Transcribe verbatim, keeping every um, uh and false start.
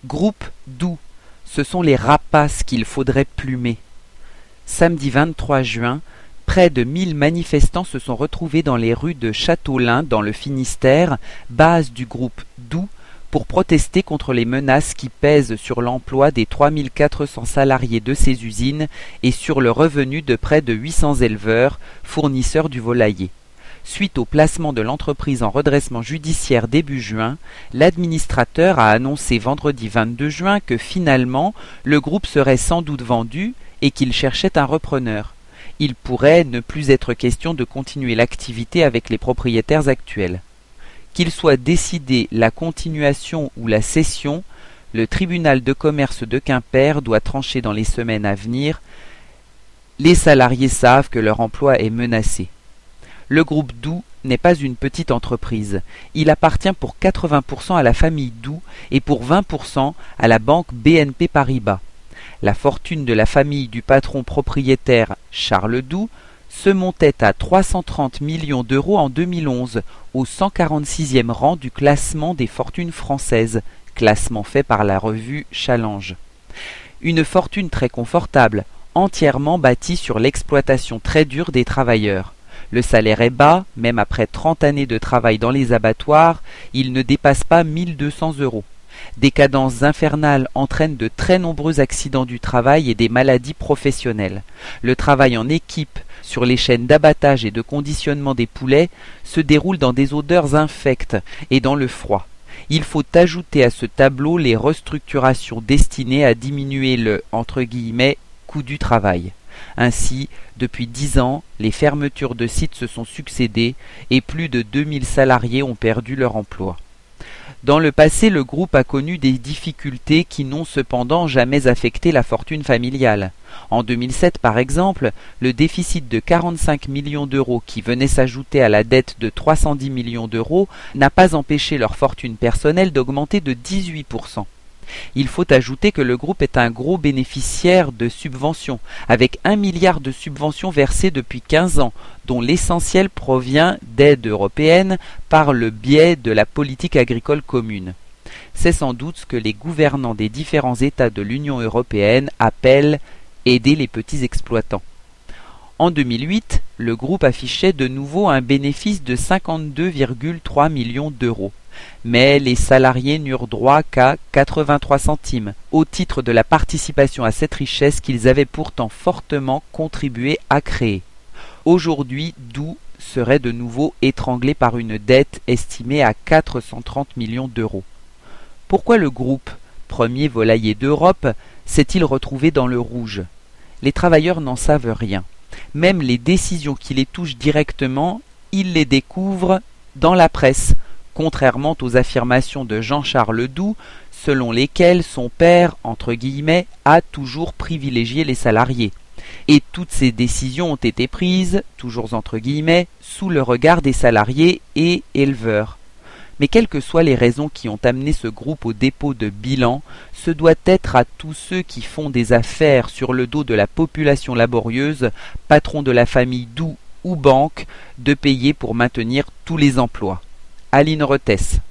Groupe Doux, ce sont les rapaces qu'il faudrait plumer. Samedi vingt-trois juin, près de mille manifestants se sont retrouvés dans les rues de Châteaulin, dans le Finistère, base du groupe Doux, pour protester contre les menaces qui pèsent sur l'emploi des trois mille quatre cents salariés de ces usines et sur le revenu de près de huit cents éleveurs, fournisseurs du volailler. Suite au placement de l'entreprise en redressement judiciaire début juin, l'administrateur a annoncé vendredi vingt-deux juin que finalement le groupe serait sans doute vendu et qu'il cherchait un repreneur. Il pourrait ne plus être question de continuer l'activité avec les propriétaires actuels. Qu'il soit décidé la continuation ou la cession, le tribunal de commerce de Quimper doit trancher dans les semaines à venir. Les salariés savent que leur emploi est menacé. Le groupe Doux n'est pas une petite entreprise. Il appartient pour quatre-vingts pour cent à la famille Doux et pour vingt pour cent à la banque B N P Paribas. La fortune de la famille du patron propriétaire Charles Doux se montait à trois cent trente millions d'euros en deux mille onze, au cent quarante-sixième rang du classement des fortunes françaises, classement fait par la revue Challenge. Une fortune très confortable, entièrement bâtie sur l'exploitation très dure des travailleurs. Le salaire est bas, même après trente années de travail dans les abattoirs, il ne dépasse pas mille deux cents euros. Des cadences infernales entraînent de très nombreux accidents du travail et des maladies professionnelles. Le travail en équipe sur les chaînes d'abattage et de conditionnement des poulets se déroule dans des odeurs infectes et dans le froid. Il faut ajouter à ce tableau les restructurations destinées à diminuer le entre guillemets, coût du travail. Ainsi, depuis dix ans, les fermetures de sites se sont succédées et plus de deux mille salariés ont perdu leur emploi. Dans le passé, le groupe a connu des difficultés qui n'ont cependant jamais affecté la fortune familiale. En deux mille sept, par exemple, le déficit de quarante-cinq millions d'euros qui venait s'ajouter à la dette de trois cent dix millions d'euros n'a pas empêché leur fortune personnelle d'augmenter de dix-huit pour cent. Il faut ajouter que le groupe est un gros bénéficiaire de subventions, avec un milliard de subventions versées depuis quinze ans, dont l'essentiel provient d'aides européennes par le biais de la politique agricole commune. C'est sans doute ce que les gouvernants des différents États de l'Union européenne appellent « aider les petits exploitants ». En deux mille huit, le groupe affichait de nouveau un bénéfice de cinquante-deux virgule trois millions d'euros. Mais les salariés n'eurent droit qu'à quatre-vingt-trois centimes, au titre de la participation à cette richesse qu'ils avaient pourtant fortement contribué à créer. Aujourd'hui, Doux serait de nouveau étranglé par une dette estimée à quatre cent trente millions d'euros. Pourquoi le groupe, premier volailler d'Europe, s'est-il retrouvé dans le rouge? Les travailleurs n'en savent rien. Même les décisions qui les touchent directement, ils les découvrent dans la presse, contrairement aux affirmations de Jean-Charles Doux, selon lesquelles son père, entre guillemets, a toujours privilégié les salariés. Et toutes ces décisions ont été prises, toujours entre guillemets, sous le regard des salariés et éleveurs. Mais quelles que soient les raisons qui ont amené ce groupe au dépôt de bilan, ce doit être à tous ceux qui font des affaires sur le dos de la population laborieuse, patrons de la famille Doux ou banque, de payer pour maintenir tous les emplois. Aline Rettès.